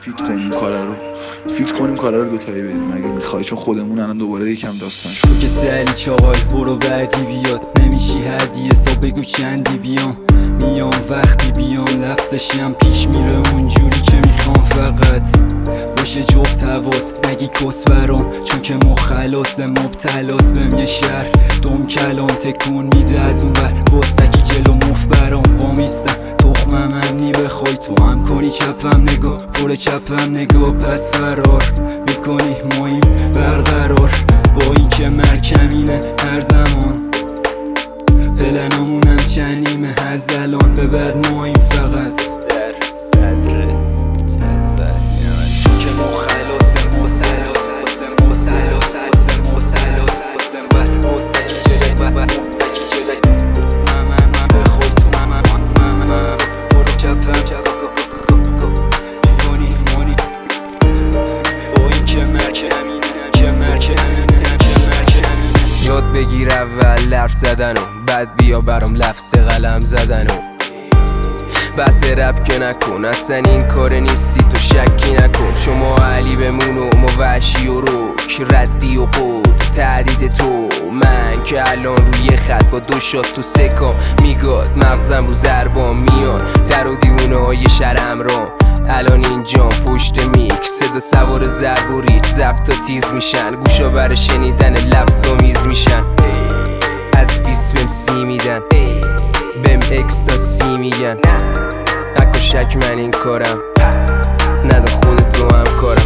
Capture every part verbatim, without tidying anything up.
فیت کنیم کارا رو فیت کنیم کارا رو دوتایی بریم اگه میخوای، چون خودمون الان دوباره یکم داستان شد. تو که سری چاقال برو بعدی بیاد، نمیشی هدیه سا بگو چندی بیام. میام وقتی بیام لفظشیم پیش میره اونجوری که میخوام، فقط باشه جفت حواس نگی کس برام، چون که مخلص مبتلاس بهم یه شهر دوم کلام تکون میده از اون بر بستکی جلو مف برام وامیستم. تخمم امنی بخوای تو هم کنی چپم نگاه پر چپم نگاه، پس فرار میکنی مایم برقرار با این که مرکمینه هر زمان. پلنامونم چنیمه از الان به بعد مایم فقط در صدر تنبه، چون که مخلصم مسلسم مسلسم مسلسم و مستکی چلک و مستکی چلک ممم من بخوای تو ممم ممم برو چپم چپم کنی مانی با این که مرکمینه که مرکمینه که مرکمینه. یاد بگیر اول لرف زدن و بعد بیا برام لفظ قلم زدن و بس رب که نکن، اصلا این کار نیستی تو شکی نکن. شما علی بمون و ما وحشی و روک ردی و قود تهدید تو، من که الان روی خط با دو شات تو سکام میگاد مغزم رو ضربان میاد در و دیونه های شرم را. الان اینجام پشت میک صدا سوار ضرب و ریت ضبطا تیز میشن، گوشا برای شنیدن لفظ آمیز میشن. از بیس بهم سی میدن بهم اکستاسی میگن، نکن شک من این کارم نده خودتو هم کارم.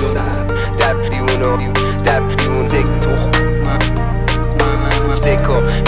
دب دیونو دب دیون سک تخم سکو